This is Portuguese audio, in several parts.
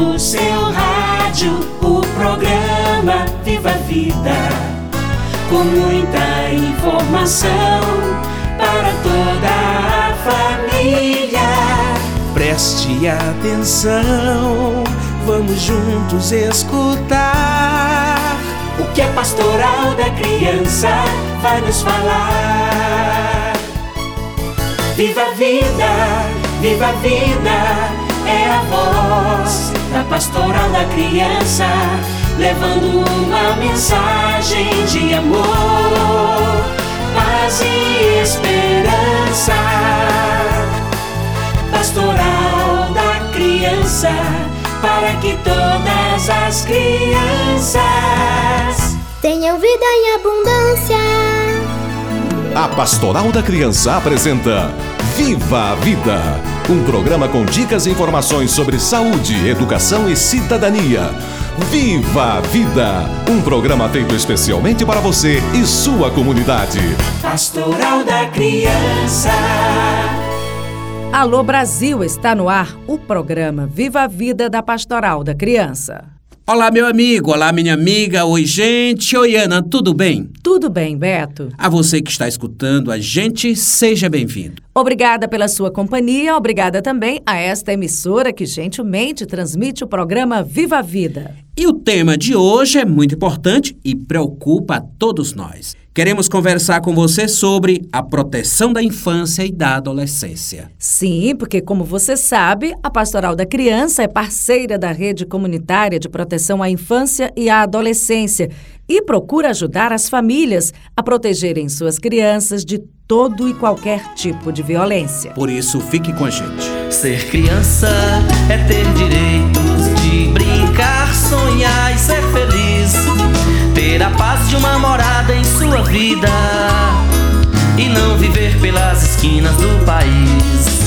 no seu rádio o programa Viva a Vida, com muita informação para toda a família. Preste atenção, vamos juntos escutar o que a Pastoral da Criança vai nos falar. Viva a vida, viva a vida, é a voz da Pastoral da Criança, levando uma mensagem de amor, paz e esperança. Pastoral da Criança, para que todas as crianças tenham vida em abundância. A Pastoral da Criança apresenta Viva a Vida, um programa com dicas e informações sobre saúde, educação e cidadania. Viva a Vida, um programa feito especialmente para você e sua comunidade. Pastoral da Criança. Alô Brasil, está no ar o programa Viva a Vida da Pastoral da Criança. Olá, meu amigo, olá, minha amiga, oi, gente, oi, Ana, tudo bem? Tudo bem, Beto. A você que está escutando a gente, seja bem-vindo. Obrigada pela sua companhia, obrigada também a esta emissora que gentilmente transmite o programa Viva a Vida. E o tema de hoje é muito importante e preocupa a todos nós. Queremos conversar com você sobre a proteção da infância e da adolescência. Sim, porque como você sabe, a Pastoral da Criança é parceira da Rede Comunitária de Proteção à Infância e à Adolescência e procura ajudar as famílias a protegerem suas crianças de todo e qualquer tipo de violência. Por isso, fique com a gente. Ser criança é ter direitos de brincar, sonhar e ser feliz. Ter a paz de uma morada em sua vida e não viver pelas esquinas do país.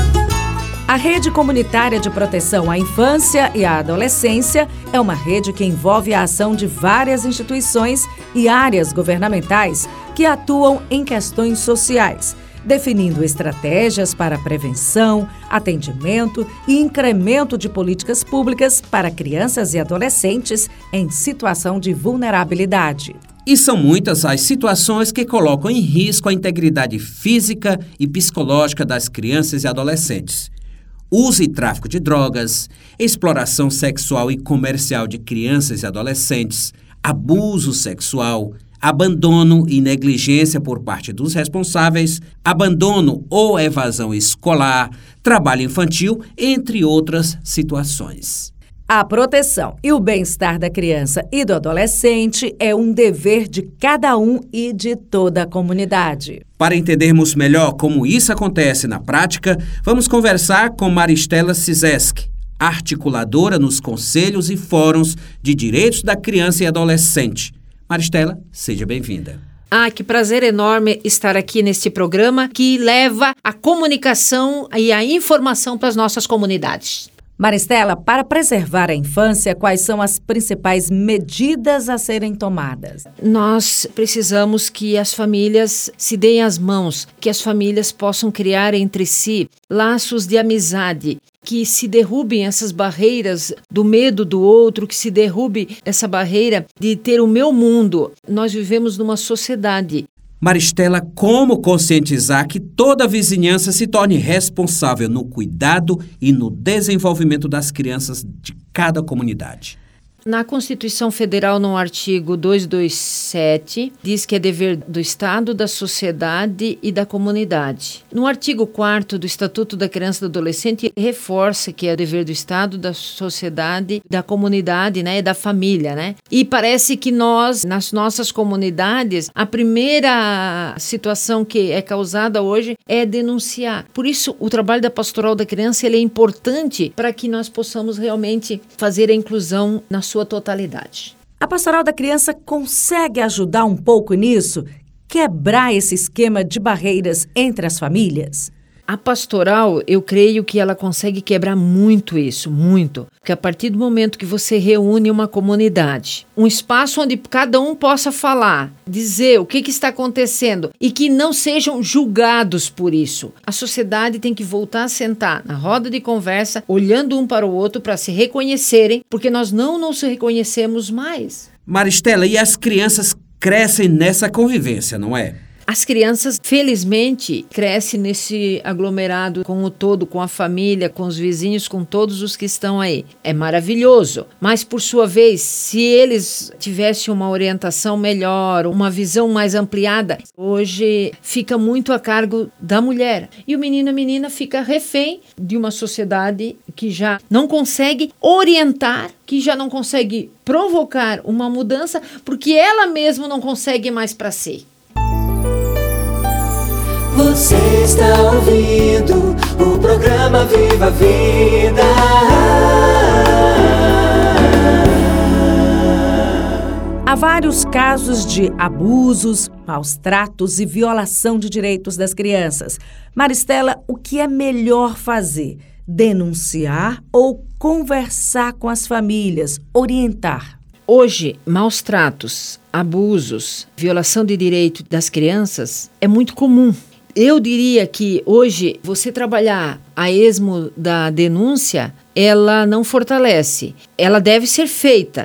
A Rede Comunitária de Proteção à Infância e à Adolescência é uma rede que envolve a ação de várias instituições e áreas governamentais que atuam em questões sociais, definindo estratégias para prevenção, atendimento e incremento de políticas públicas para crianças e adolescentes em situação de vulnerabilidade. E são muitas as situações que colocam em risco a integridade física e psicológica das crianças e adolescentes. Uso e tráfico de drogas, exploração sexual e comercial de crianças e adolescentes, abuso sexual, abandono e negligência por parte dos responsáveis, abandono ou evasão escolar, trabalho infantil, entre outras situações. A proteção e o bem-estar da criança e do adolescente é um dever de cada um e de toda a comunidade. Para entendermos melhor como isso acontece na prática, vamos conversar com Maristela Cizeski, articuladora nos conselhos e fóruns de direitos da criança e adolescente. Maristela, seja bem-vinda. Que prazer enorme estar aqui neste programa que leva a comunicação e a informação para as nossas comunidades. Maristela, para preservar a infância, quais são as principais medidas a serem tomadas? Nós precisamos que as famílias se deem as mãos, que as famílias possam criar entre si laços de amizade, que se derrubem essas barreiras do medo do outro, que se derrube essa barreira de ter o meu mundo. Nós vivemos numa sociedade. Maristela, como conscientizar que toda a vizinhança se torne responsável no cuidado e no desenvolvimento das crianças de cada comunidade? Na Constituição Federal, no artigo 227, diz que é dever do Estado, da sociedade e da comunidade. No artigo 4º do Estatuto da Criança e do Adolescente, reforça que é dever do Estado, da sociedade, da comunidade, né, e da família, né? E parece que nós, nas nossas comunidades, a primeira situação que é causada hoje é denunciar. Por isso, o trabalho da Pastoral da Criança ele é importante para que nós possamos realmente fazer a inclusão na sua totalidade. A Pastoral da Criança consegue ajudar um pouco nisso? Quebrar esse esquema de barreiras entre as famílias? A pastoral, eu creio que ela consegue quebrar muito isso, muito. Porque a partir do momento que você reúne uma comunidade, um espaço onde cada um possa falar, dizer o que está acontecendo e que não sejam julgados por isso. A sociedade tem que voltar a sentar na roda de conversa, olhando um para o outro para se reconhecerem, porque nós não nos reconhecemos mais. Maristela, e as crianças crescem nessa convivência, não é? As crianças, felizmente, crescem nesse aglomerado com o todo, com a família, com os vizinhos, com todos os que estão aí. É maravilhoso. Mas, por sua vez, se eles tivessem uma orientação melhor, uma visão mais ampliada, hoje fica muito a cargo da mulher. E o menino e a menina fica refém de uma sociedade que já não consegue orientar, que já não consegue provocar uma mudança, porque ela mesma não consegue mais para si. Você está ouvindo o programa Viva a Vida. Há vários casos de abusos, maus tratos e violação de direitos das crianças. Maristela, o que é melhor fazer? Denunciar ou conversar com as famílias, orientar? Hoje, maus tratos, abusos, violação de direito das crianças é muito comum. Eu diria que hoje você trabalhar a esmo da denúncia, ela não fortalece. Ela deve ser feita,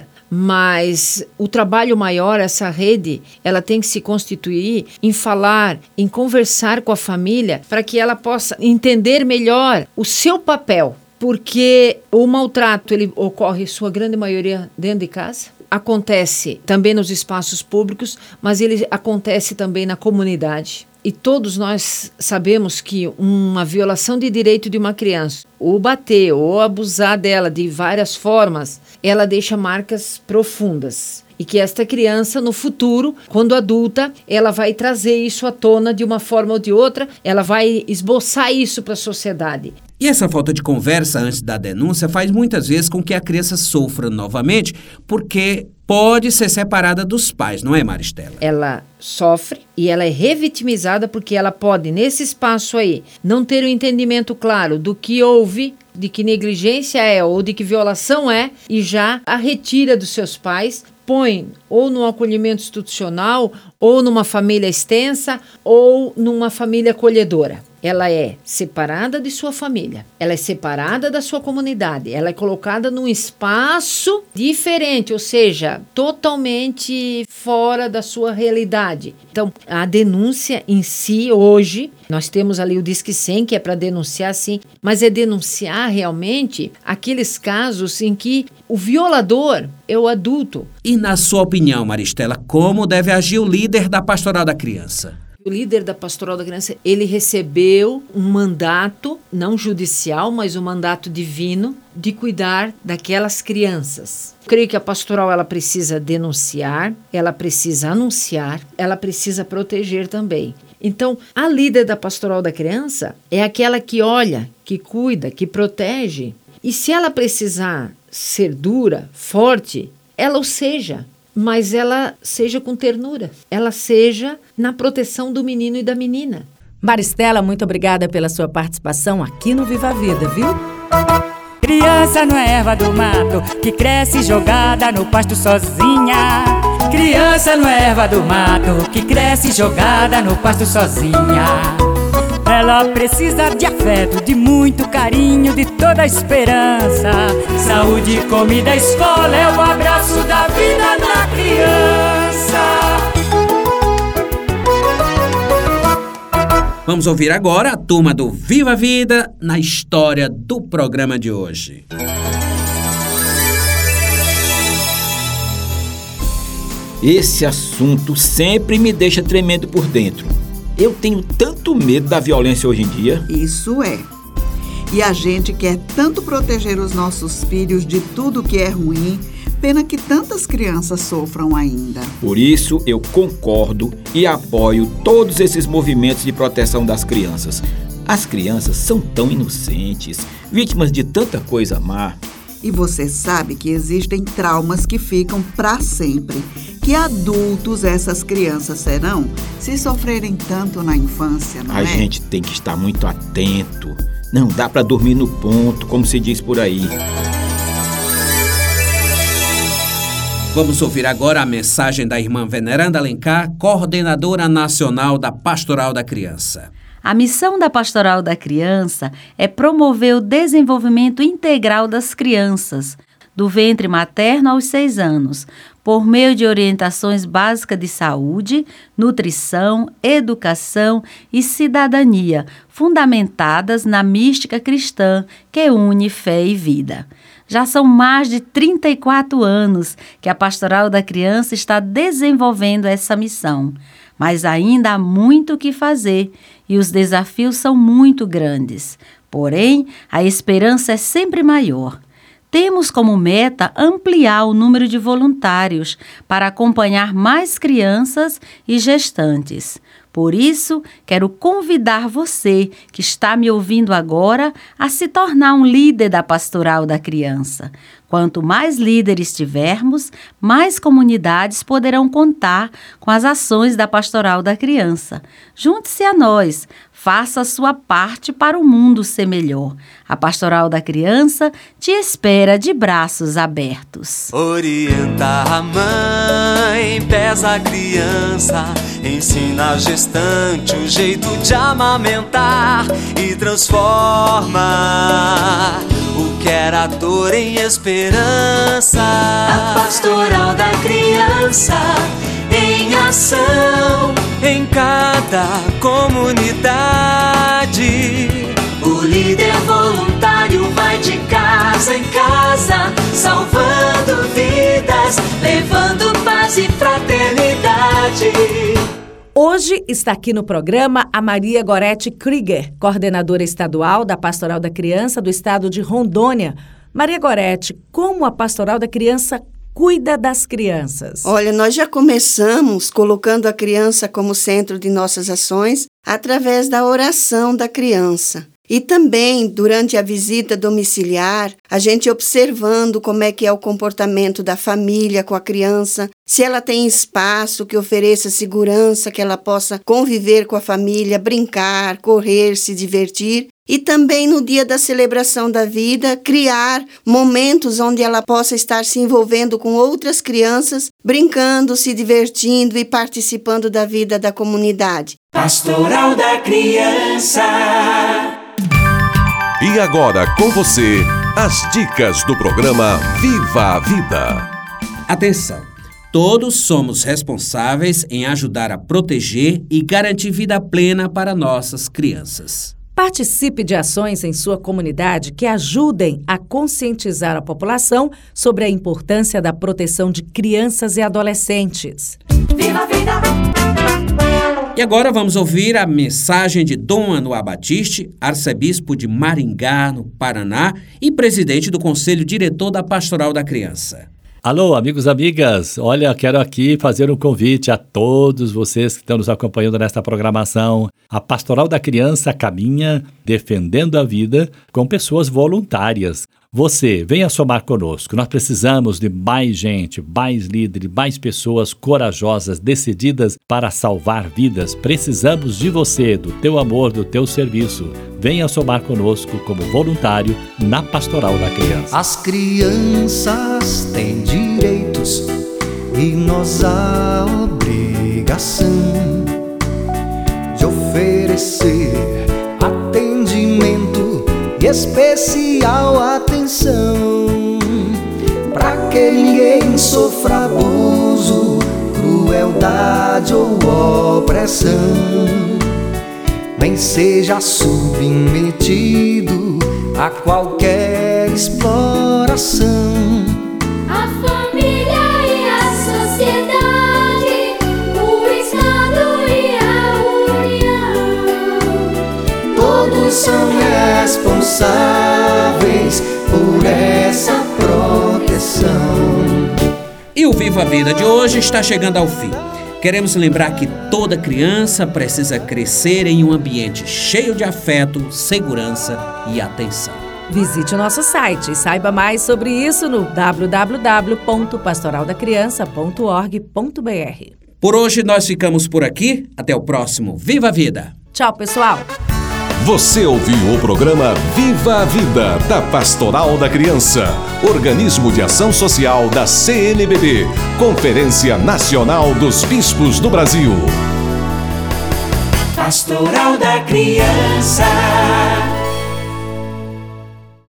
mas o trabalho maior, essa rede, ela tem que se constituir em falar, em conversar com a família para que ela possa entender melhor o seu papel. Porque o maltrato, ele ocorre, sua grande maioria, dentro de casa. Acontece também nos espaços públicos, mas ele acontece também na comunidade. E todos nós sabemos que uma violação de direito de uma criança, ou bater, ou abusar dela de várias formas, ela deixa marcas profundas. E que esta criança, no futuro, quando adulta, ela vai trazer isso à tona de uma forma ou de outra, ela vai esboçar isso para a sociedade. E essa falta de conversa antes da denúncia faz muitas vezes com que a criança sofra novamente, porque pode ser separada dos pais, não é, Maristela? Ela sofre e ela é revitimizada porque ela pode, nesse espaço aí, não ter um entendimento claro do que houve, de que negligência é ou de que violação é, e já a retira dos seus pais, põe ou no acolhimento institucional, ou numa família extensa, ou numa família acolhedora. Ela é separada de sua família, ela é separada da sua comunidade, ela é colocada num espaço diferente, ou seja, totalmente fora da sua realidade. Então, a denúncia em si, hoje, nós temos ali o Disque 100, que é para denunciar sim, mas é denunciar realmente aqueles casos em que o violador é o adulto. E na sua opinião, Maristela, como deve agir o líder da Pastoral da Criança? O líder da Pastoral da Criança, ele recebeu um mandato, não judicial, mas um mandato divino, de cuidar daquelas crianças. Eu creio que a pastoral, ela precisa denunciar, ela precisa anunciar, ela precisa proteger também. Então, a líder da Pastoral da Criança é aquela que olha, que cuida, que protege. E se ela precisar ser dura, forte, ela o seja. Mas ela seja com ternura, ela seja na proteção do menino e da menina. Maristela, muito obrigada pela sua participação aqui no Viva a Vida, viu? Criança não é erva do mato que cresce jogada no pasto sozinha. Criança não é erva do mato que cresce jogada no pasto sozinha. Ela precisa de afeto, de muito carinho, de toda a esperança. Saúde, comida, escola é o abraço da vida da criança. Vamos ouvir agora a turma do Viva a Vida na história do programa de hoje. Esse assunto sempre me deixa tremendo por dentro. Eu tenho tanto medo da violência hoje em dia. Isso é. E a gente quer tanto proteger os nossos filhos de tudo que é ruim, pena que tantas crianças sofram ainda. Por isso, eu concordo e apoio todos esses movimentos de proteção das crianças. As crianças são tão inocentes, vítimas de tanta coisa má. E você sabe que existem traumas que ficam para sempre, que adultos essas crianças serão se sofrerem tanto na infância, não é? A gente tem que estar muito atento. Não dá para dormir no ponto, como se diz por aí. Vamos ouvir agora a mensagem da irmã Veneranda Alencar, coordenadora nacional da Pastoral da Criança. A missão da Pastoral da Criança é promover o desenvolvimento integral das crianças, do ventre materno aos 6 anos, por meio de orientações básicas de saúde, nutrição, educação e cidadania, fundamentadas na mística cristã que une fé e vida. Já são mais de 34 anos que a Pastoral da Criança está desenvolvendo essa missão, mas ainda há muito o que fazer e os desafios são muito grandes. Porém, a esperança é sempre maior. Temos como meta ampliar o número de voluntários para acompanhar mais crianças e gestantes. Por isso, quero convidar você que está me ouvindo agora a se tornar um líder da Pastoral da Criança. Quanto mais líderes tivermos, mais comunidades poderão contar com as ações da Pastoral da Criança. Junte-se a nós. Faça a sua parte para o mundo ser melhor. A Pastoral da Criança te espera de braços abertos. Orienta a mãe, pesa a criança, ensina a gestante o jeito de amamentar e transforma o que era dor em esperança. A Pastoral da Criança em ação em cada comunidade. O líder voluntário vai de casa em casa, salvando vidas, levando paz e fraternidade. Hoje está aqui no programa a Maria Gorete Krieger, coordenadora estadual da Pastoral da Criança do estado de Rondônia. Maria Gorete, como a Pastoral da Criança cuida das crianças? Olha, nós já começamos colocando a criança como centro de nossas ações através da oração da criança. E também, durante a visita domiciliar, a gente observando como é que é o comportamento da família com a criança, se ela tem espaço que ofereça segurança, que ela possa conviver com a família, brincar, correr, se divertir. E também no dia da celebração da vida, criar momentos onde ela possa estar se envolvendo com outras crianças, brincando, se divertindo e participando da vida da comunidade. Pastoral da Criança. E agora com você, as dicas do programa Viva a Vida. Atenção! Todos somos responsáveis em ajudar a proteger e garantir vida plena para nossas crianças. Participe de ações em sua comunidade que ajudem a conscientizar a população sobre a importância da proteção de crianças e adolescentes. Viva a vida! E agora vamos ouvir a mensagem de Dom Anuar Batiste, arcebispo de Maringá, no Paraná, e presidente do Conselho Diretor da Pastoral da Criança. Alô, amigos e amigas, olha, quero aqui fazer um convite a todos vocês que estão nos acompanhando nesta programação. A Pastoral da Criança caminha defendendo a vida com pessoas voluntárias. Você, venha somar conosco. Nós precisamos de mais gente, mais líderes, mais pessoas corajosas, decididas para salvar vidas. Precisamos de você, do teu amor, do teu serviço. Venha somar conosco como voluntário na Pastoral da Criança. As crianças têm direitos e nós a obrigação de oferecer atendimento e especial atenção para que ninguém sofra abuso, crueldade ou opressão, nem seja submetido a qualquer exploração. A família e a sociedade, o Estado e a União, todos são responsáveis por essa proteção. E o Viva a Vida de hoje está chegando ao fim. Queremos lembrar que toda criança precisa crescer em um ambiente cheio de afeto, segurança e atenção. Visite o nosso site e saiba mais sobre isso no www.pastoraldacriança.org.br. Por hoje nós ficamos por aqui. Até o próximo Viva a Vida. Tchau, pessoal. Você ouviu o programa Viva a Vida, da Pastoral da Criança, organismo de ação social da CNBB, Conferência Nacional dos Bispos do Brasil. Pastoral da Criança.